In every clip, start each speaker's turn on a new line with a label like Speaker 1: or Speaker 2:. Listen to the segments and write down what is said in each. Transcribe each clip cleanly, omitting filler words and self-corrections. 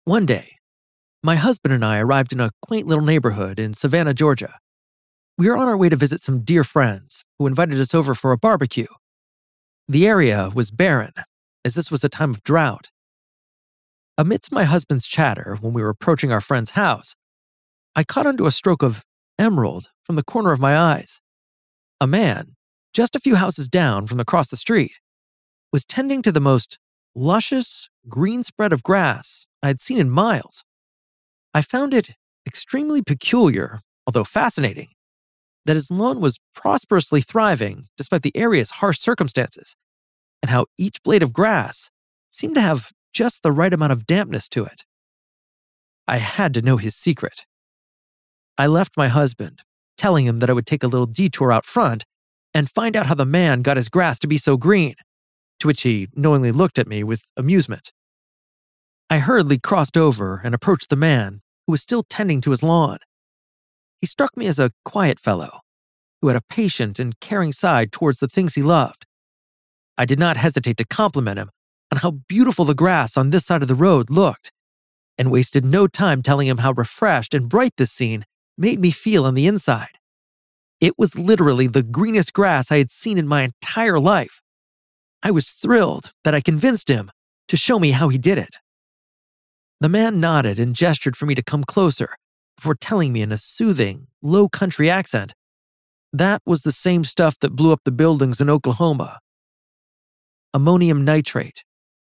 Speaker 1: One day, my husband and I arrived in a quaint little neighborhood in Savannah, Georgia. We were on our way to visit some dear friends who invited us over for a barbecue. The area was barren, as this was a time of drought. Amidst my husband's chatter when we were approaching our friend's house, I caught onto a stroke of emerald from the corner of my eyes. A man, just a few houses down from across the street, was tending to the most luscious green spread of grass I had seen in miles. I found it extremely peculiar, although fascinating, that his lawn was prosperously thriving despite the area's harsh circumstances, and how each blade of grass seemed to have just the right amount of dampness to it. I had to know his secret. I left my husband, telling him that I would take a little detour out front and find out how the man got his grass to be so green, to which he knowingly looked at me with amusement. I hurriedly crossed over and approached the man who was still tending to his lawn. He struck me as a quiet fellow who had a patient and caring side towards the things he loved. I did not hesitate to compliment him on how beautiful the grass on this side of the road looked, and wasted no time telling him how refreshed and bright this scene made me feel on the inside. It was literally the greenest grass I had seen in my entire life. I was thrilled that I convinced him to show me how he did it. The man nodded and gestured for me to come closer before telling me in a soothing, low country accent that was the same stuff that blew up the buildings in Oklahoma. Ammonium nitrate.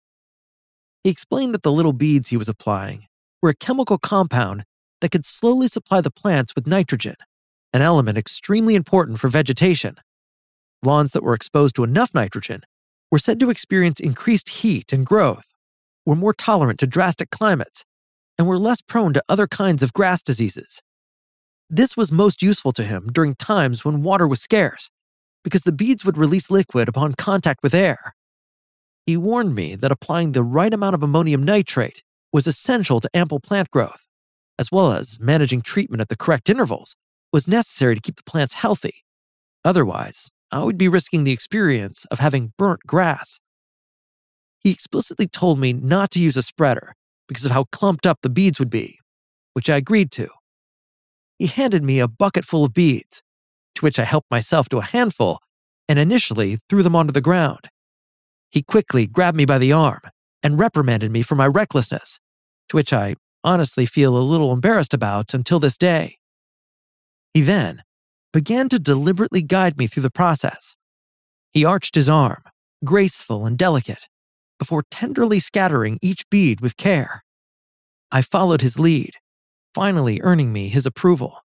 Speaker 1: He explained that the little beads he was applying were a chemical compound that could slowly supply the plants with nitrogen, an element extremely important for vegetation. Lawns that were exposed to enough nitrogen were said to experience increased heat and growth, were more tolerant to drastic climates, and were less prone to other kinds of grass diseases. This was most useful to him during times when water was scarce, because the beads would release liquid upon contact with air. He warned me that applying the right amount of ammonium nitrate was essential to ample plant growth, as well as managing treatment at the correct intervals was necessary to keep the plants healthy. Otherwise, I would be risking the experience of having burnt grass. He explicitly told me not to use a spreader because of how clumped up the beads would be, which I agreed to. He handed me a bucket full of beads, to which I helped myself to a handful and initially threw them onto the ground. He quickly grabbed me by the arm and reprimanded me for my recklessness, to which I honestly feel a little embarrassed about until this day. He then began to deliberately guide me through the process. He arched his arm, graceful and delicate, before tenderly scattering each bead with care. I followed his lead, finally earning me his approval.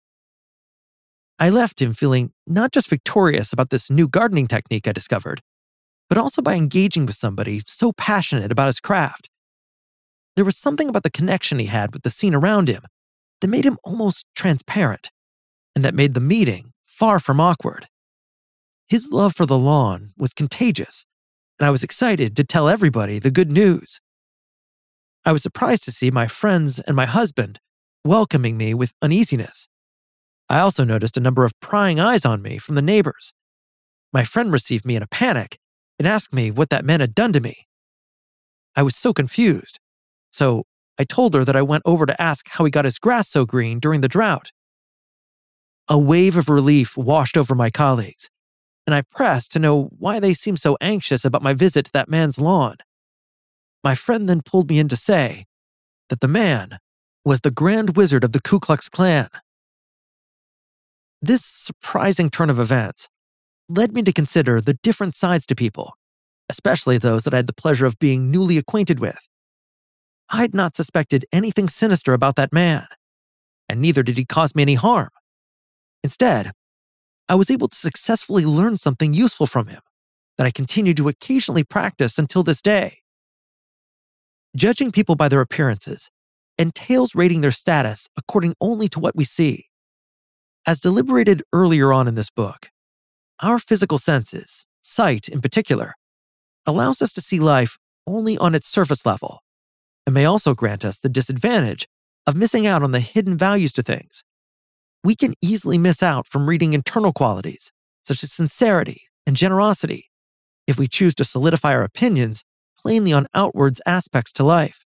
Speaker 1: I left him feeling not just victorious about this new gardening technique I discovered, but also by engaging with somebody so passionate about his craft. There was something about the connection he had with the scene around him that made him almost transparent, and that made the meeting far from awkward. His love for the lawn was contagious, and I was excited to tell everybody the good news. I was surprised to see my friends and my husband welcoming me with uneasiness. I also noticed a number of prying eyes on me from the neighbors. My friend received me in a panic and asked me what that man had done to me. I was so confused, so I told her that I went over to ask how he got his grass so green during the drought. A wave of relief washed over my colleagues, and I pressed to know why they seemed so anxious about my visit to that man's lawn. My friend then pulled me in to say that the man was the Grand Wizard of the Ku Klux Klan. This surprising turn of events led me to consider the different sides to people, especially those that I had the pleasure of being newly acquainted with. I had not suspected anything sinister about that man, and neither did he cause me any harm. Instead, I was able to successfully learn something useful from him that I continue to occasionally practice until this day. Judging people by their appearances entails rating their status according only to what we see. As deliberated earlier on in this book, our physical senses, sight in particular, allows us to see life only on its surface level, and may also grant us the disadvantage of missing out on the hidden values to things. We can easily miss out from reading internal qualities, such as sincerity and generosity, if we choose to solidify our opinions plainly on outwards aspects to life.